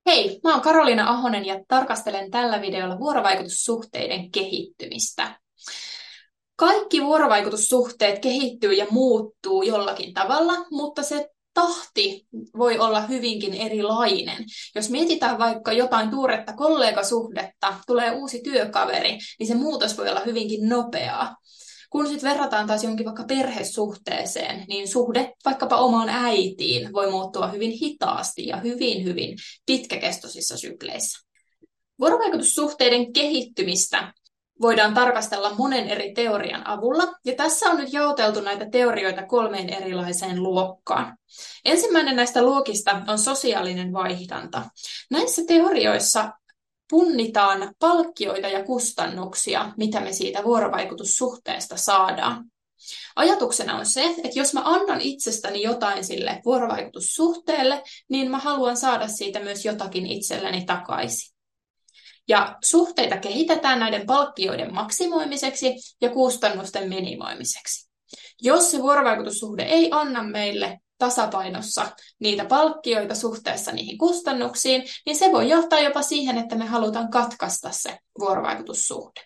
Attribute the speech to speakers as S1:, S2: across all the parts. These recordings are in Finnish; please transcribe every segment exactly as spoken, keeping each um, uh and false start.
S1: Hei, mä oon Karoliina Ahonen ja tarkastelen tällä videolla vuorovaikutussuhteiden kehittymistä. Kaikki vuorovaikutussuhteet kehittyy ja muuttuu jollakin tavalla, mutta se tahti voi olla hyvinkin erilainen. Jos mietitään vaikka jotain tuoretta kollegasuhdetta, tulee uusi työkaveri, niin se muutos voi olla hyvinkin nopeaa. Kun sitten verrataan taas jonkin vaikka perhesuhteeseen, niin suhde vaikkapa omaan äitiin voi muuttua hyvin hitaasti ja hyvin, hyvin pitkäkestoisissa sykleissä. Vuorovaikutussuhteiden kehittymistä voidaan tarkastella monen eri teorian avulla, ja tässä on nyt jaoteltu näitä teorioita kolmeen erilaiseen luokkaan. Ensimmäinen näistä luokista on sosiaalinen vaihdanta. Näissä teorioissa punnitaan palkkioita ja kustannuksia, mitä me siitä vuorovaikutussuhteesta saadaan. Ajatuksena on se, että jos mä annan itsestäni jotain sille vuorovaikutussuhteelle, niin mä haluan saada siitä myös jotakin itselleni takaisin. Ja suhteita kehitetään näiden palkkioiden maksimoimiseksi ja kustannusten minimoimiseksi. Jos se vuorovaikutussuhde ei anna meille tasapainossa niitä palkkioita suhteessa niihin kustannuksiin, niin se voi johtaa jopa siihen, että me halutaan katkaista se vuorovaikutussuhde.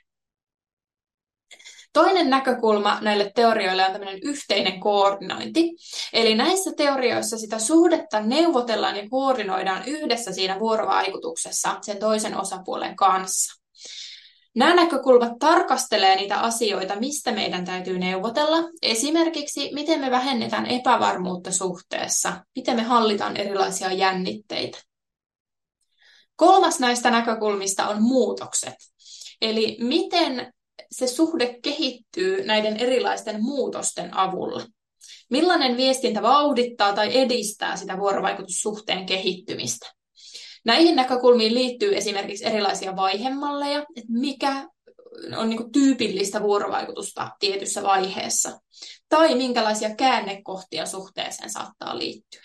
S1: Toinen näkökulma näille teorioille on tämmöinen yhteinen koordinointi. Eli näissä teorioissa sitä suhdetta neuvotellaan ja koordinoidaan yhdessä siinä vuorovaikutuksessa sen toisen osapuolen kanssa. Nämä näkökulmat tarkastelee niitä asioita, mistä meidän täytyy neuvotella. Esimerkiksi, miten me vähennetään epävarmuutta suhteessa, miten me hallitaan erilaisia jännitteitä. Kolmas näistä näkökulmista on muutokset. Eli miten se suhde kehittyy näiden erilaisten muutosten avulla. Millainen viestintä vauhdittaa tai edistää sitä vuorovaikutussuhteen kehittymistä. Näihin näkökulmiin liittyy esimerkiksi erilaisia vaihemalleja, että mikä on niin kuin tyypillistä vuorovaikutusta tietyssä vaiheessa, tai minkälaisia käännekohtia suhteeseen saattaa liittyä.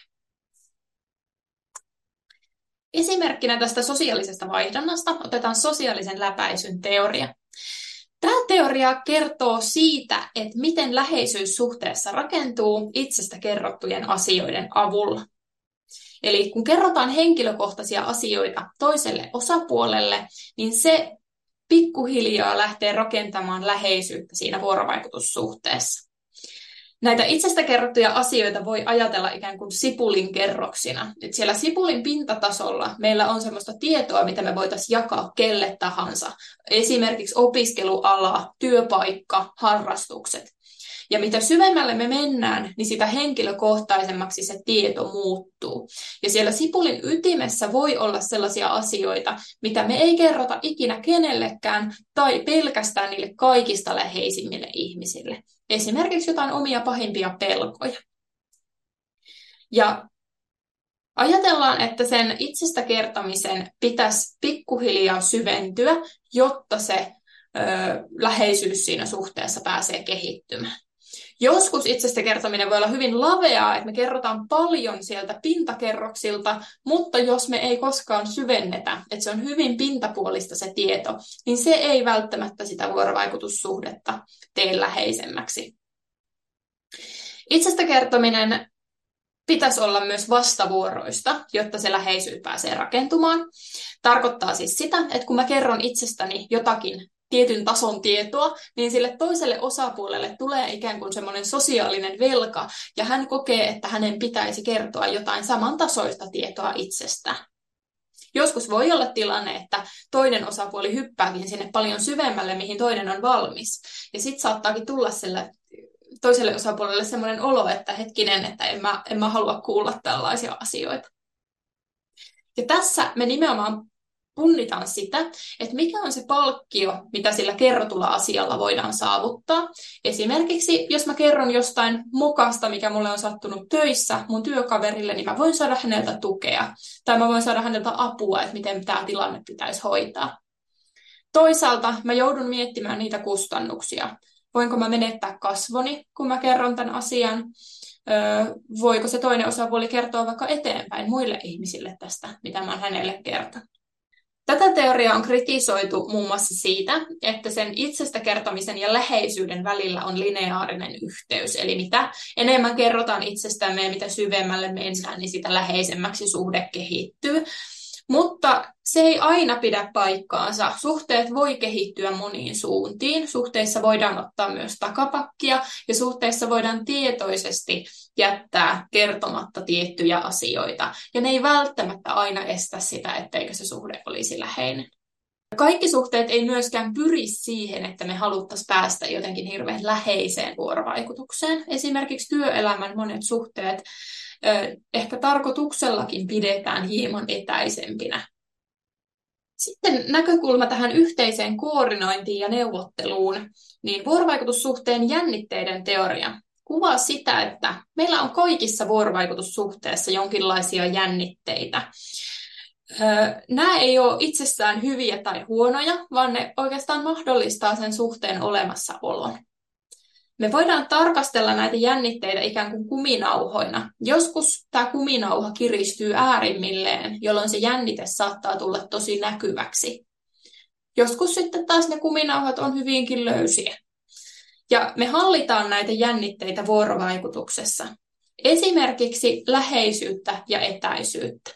S1: Esimerkkinä tästä sosiaalisesta vaihdannasta otetaan sosiaalisen läpäisyn teoria. Tämä teoria kertoo siitä, että miten läheisyys suhteessa rakentuu itsestä kerrottujen asioiden avulla. Eli kun kerrotaan henkilökohtaisia asioita toiselle osapuolelle, niin se pikkuhiljaa lähtee rakentamaan läheisyyttä siinä vuorovaikutussuhteessa. Näitä itsestä kerrottuja asioita voi ajatella ikään kuin sipulin kerroksina. Et siellä sipulin pintatasolla meillä on sellaista tietoa, mitä me voitaisiin jakaa kelle tahansa. Esimerkiksi opiskeluala, työpaikka, harrastukset. Ja mitä syvemmälle me mennään, niin sitä henkilökohtaisemmaksi se tieto muuttuu. Ja siellä sipulin ytimessä voi olla sellaisia asioita, mitä me ei kerrota ikinä kenellekään tai pelkästään niille kaikista läheisimmille ihmisille. Esimerkiksi jotain omia pahimpia pelkoja. Ja ajatellaan, että sen itsestä kertomisen pitäisi pikkuhiljaa syventyä, jotta se ö, läheisyys siinä suhteessa pääsee kehittymään. Joskus itsestä kertominen voi olla hyvin laveaa, että me kerrotaan paljon sieltä pintakerroksilta, mutta jos me ei koskaan syvennetä, että se on hyvin pintapuolista se tieto, niin se ei välttämättä sitä vuorovaikutussuhdetta tee läheisemmäksi. Itsestä kertominen pitäisi olla myös vastavuoroista, jotta se läheisyys pääsee rakentumaan. Tarkoittaa siis sitä, että kun mä kerron itsestäni jotakin tietyn tason tietoa, niin sille toiselle osapuolelle tulee ikään kuin semmoinen sosiaalinen velka, ja hän kokee, että hänen pitäisi kertoa jotain samantasoista tietoa itsestään. Joskus voi olla tilanne, että toinen osapuoli hyppääkin sinne paljon syvemmälle, mihin toinen on valmis. Ja sitten saattaakin tulla sille toiselle osapuolelle semmoinen olo, että hetkinen, että en mä, en mä halua kuulla tällaisia asioita. Ja tässä me nimenomaan punnitaan sitä, että mikä on se palkkio, mitä sillä kerrotulla asialla voidaan saavuttaa. Esimerkiksi, jos mä kerron jostain mokasta, mikä mulle on sattunut töissä mun työkaverille, niin mä voin saada häneltä tukea. Tai mä voin saada häneltä apua, että miten tämä tilanne pitäisi hoitaa. Toisaalta mä joudun miettimään niitä kustannuksia. Voinko mä menettää kasvoni, kun mä kerron tämän asian? Öö, voiko se toinen osapuoli kertoa vaikka eteenpäin muille ihmisille tästä, mitä mä oon hänelle kertonut? Tätä teoriaa on kritisoitu muun muassa siitä, että sen itsestä kertomisen ja läheisyyden välillä on lineaarinen yhteys. Eli mitä enemmän kerrotaan itsestämme ja mitä syvemmälle mennään, niin sitä läheisemmäksi suhde kehittyy. Mutta se ei aina pidä paikkaansa. Suhteet voi kehittyä moniin suuntiin. Suhteissa voidaan ottaa myös takapakkia ja suhteissa voidaan tietoisesti jättää kertomatta tiettyjä asioita. Ja ne ei välttämättä aina estä sitä, etteikö se suhde olisi läheinen. Kaikki suhteet ei myöskään pyri siihen, että me haluttaisiin päästä jotenkin hirveän läheiseen vuorovaikutukseen. Esimerkiksi työelämän monet suhteet ehkä tarkoituksellakin pidetään hieman etäisempinä. Sitten näkökulma tähän yhteiseen koordinointiin ja neuvotteluun, niin vuorovaikutussuhteen jännitteiden teoria kuvaa sitä, että meillä on kaikissa vuorovaikutussuhteissa jonkinlaisia jännitteitä. Nämä ei ole itsessään hyviä tai huonoja, vaan ne oikeastaan mahdollistaa sen suhteen olemassaolon. Me voidaan tarkastella näitä jännitteitä ikään kuin kuminauhoina. Joskus tämä kuminauha kiristyy äärimmilleen, jolloin se jännite saattaa tulla tosi näkyväksi. Joskus sitten taas ne kuminauhat on hyvinkin löysiä. Ja me hallitaan näitä jännitteitä vuorovaikutuksessa. Esimerkiksi läheisyyttä ja etäisyyttä.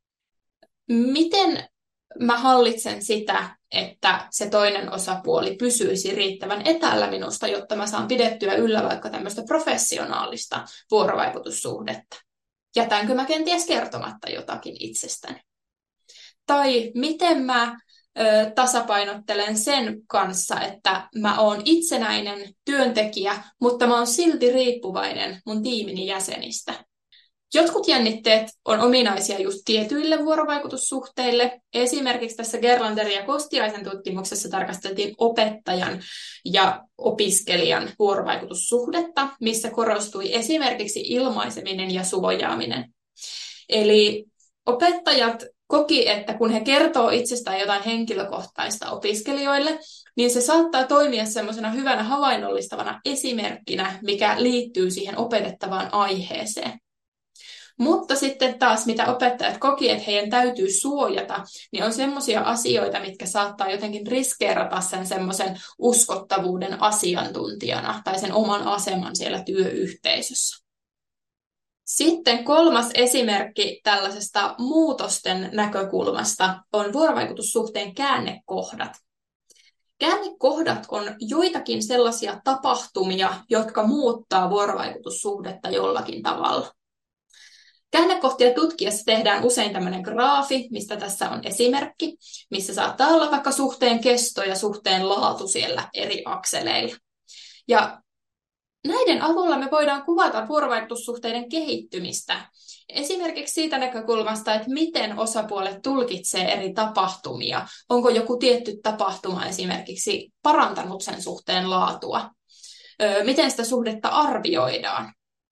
S1: Miten mä hallitsen sitä, että se toinen osapuoli pysyisi riittävän etäällä minusta, jotta mä saan pidettyä yllä vaikka tämmöistä professionaalista vuorovaikutussuhdetta? Jätänkö mä kenties kertomatta jotakin itsestäni? Tai miten mä ö, tasapainottelen sen kanssa, että mä oon itsenäinen työntekijä, mutta mä oon silti riippuvainen mun tiimini jäsenistä? Jotkut jännitteet on ominaisia just tietyille vuorovaikutussuhteille. Esimerkiksi tässä Gerlanderin ja Kostiaisen tutkimuksessa tarkasteltiin opettajan ja opiskelijan vuorovaikutussuhdetta, missä korostui esimerkiksi ilmaiseminen ja suojaaminen. Eli opettajat koki, että kun he kertoo itsestään jotain henkilökohtaista opiskelijoille, niin se saattaa toimia semmoisena hyvänä havainnollistavana esimerkkinä, mikä liittyy siihen opetettavaan aiheeseen. Mutta sitten taas, mitä opettajat koki, että heidän täytyy suojata, niin on semmoisia asioita, mitkä saattaa jotenkin riskeerata sen semmoisen uskottavuuden asiantuntijana tai sen oman aseman siellä työyhteisössä. Sitten kolmas esimerkki tällaisesta muutosten näkökulmasta on vuorovaikutussuhteen käännekohdat. Käännekohdat on joitakin sellaisia tapahtumia, jotka muuttaa vuorovaikutussuhdetta jollakin tavalla. Käännekohtia tutkiessa tehdään usein tämmöinen graafi, mistä tässä on esimerkki, missä saattaa olla vaikka suhteen kesto ja suhteen laatu siellä eri akseleilla. Ja näiden avulla me voidaan kuvata vuorovaikutussuhteiden kehittymistä. Esimerkiksi siitä näkökulmasta, että miten osapuolet tulkitsee eri tapahtumia. Onko joku tietty tapahtuma esimerkiksi parantanut sen suhteen laatua? Miten sitä suhdetta arvioidaan?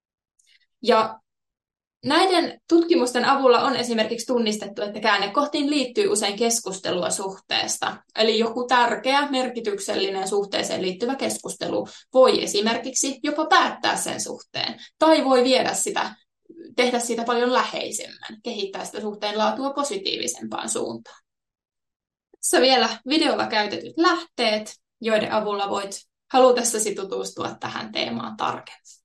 S1: Ja näiden tutkimusten avulla on esimerkiksi tunnistettu, että käännekohtiin liittyy usein keskustelua suhteesta. Eli joku tärkeä, merkityksellinen suhteeseen liittyvä keskustelu voi esimerkiksi jopa päättää sen suhteen. Tai voi viedä sitä, tehdä siitä paljon läheisemmän, kehittää sitä suhteen laatua positiivisempaan suuntaan. Tässä vielä videolla käytetyt lähteet, joiden avulla voit halutessasi tutustua tähän teemaan tarkemmin.